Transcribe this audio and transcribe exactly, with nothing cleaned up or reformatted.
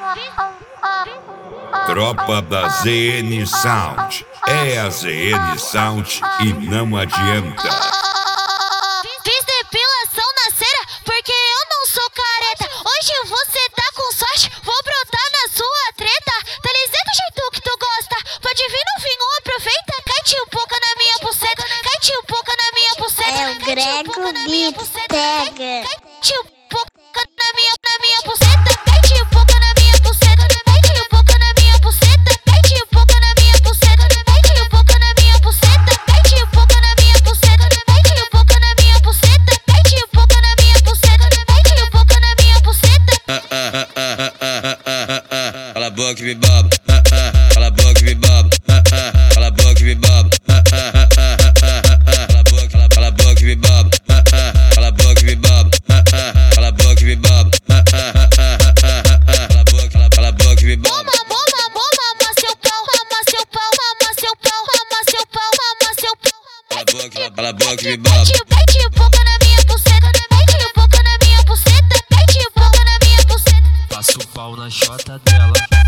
Tropa da Z N Sound. É a Z N Sound e não adianta. Fiz depilação na cera porque eu não sou careta. Hoje você tá com sorte, vou brotar na sua treta. Tá lisinho do jeito que tu gosta, pode vir no vinho, aproveita. Cai-te um pouco na minha buceta, cai-te um pouco na minha buceta. É o Grego Beats, pega. Cai-te um pouco na minha, na minha buceta, cai-te um pouco na minha buceta, cai-te um pouco na minha buceta, cai-te um pouco na minha buceta, cai-te um pouco na minha buceta, cai-te um pouco na minha buceta, cai-te um pouco na minha buceta, cai-te um pouco na minha buceta, cai-te um pouco na minha buceta. Cala a boca e me baba, cala a boca e me baba, cala a boca e me baba, cala a boca, cala a boca e me baba, cala a boca e me baba, cala a boca e me baba, cala a boca, cala a boca e me baba. Mama, mama, mama, mama seu pau, mama seu pau, mama seu pau, mama seu pau, mama seu pau. Cala a boca, cala a boca e me baba. Cai-te um pouco na minha buceta, cai-te um pouco na minha buceta, cai-te um pouco na minha buceta. Passo o pau na chota dela.